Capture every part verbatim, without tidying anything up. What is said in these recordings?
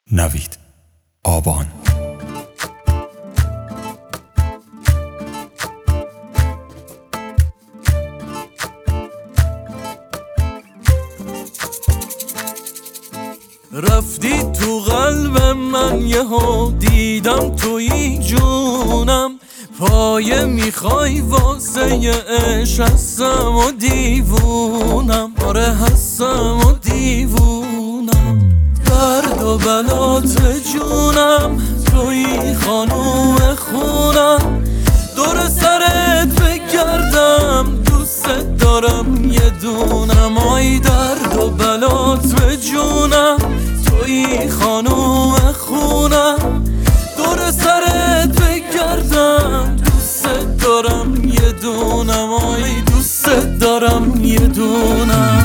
نوید آبان. رفتی تو قلب من یهو دیدم تویی جونم، پایه میخوای واسه عشق هستم و دیوونم، آره هستم و دیوونم. درد و بلات جونم تویی خانوم خونم، دور سرت بگردم دوست دارم یه دونم. آی درد و بلات جونم تویی خانوم خونم، دور سرت بگردم دوست دارم یه دونم. آی دوست دارم یه دونم.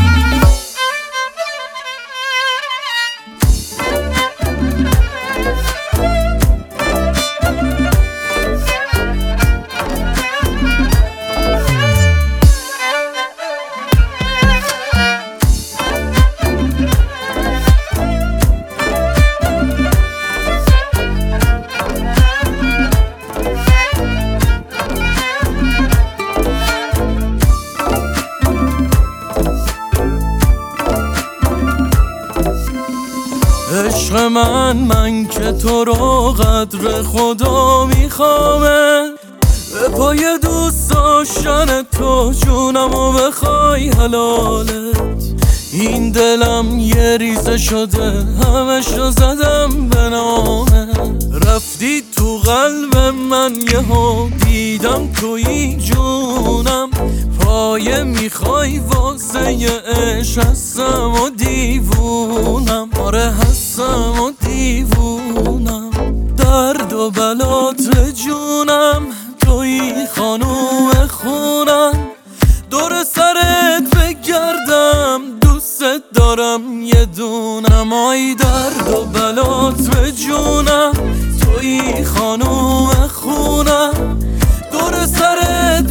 عشق من من که تو رو قدر خدا میخوامه، به پای دوست داشتن تو جونم و بخوای حلالت. این دلم یه ریزه شده همشو زدم به نامه. رفتی تو قلب من یهو دیدم تویی جونم، پایه میخوای واسه عشق هستم و دیوونم، آره هستم و دیوونم. درد و بلات جونم تویی خانوم خونم، دور سرت بگردم دوست دارم یه دونم. آی درد و بلات جونم تویی خانوم خونم، دور سرت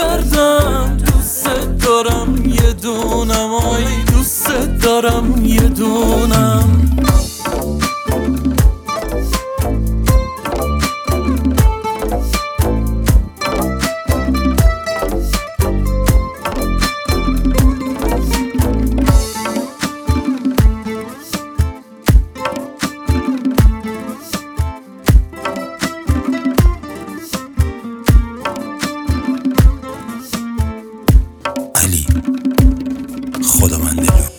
بگردم دوست دارم یه دونم. آی دوست دارم یه دونم. علی خداوند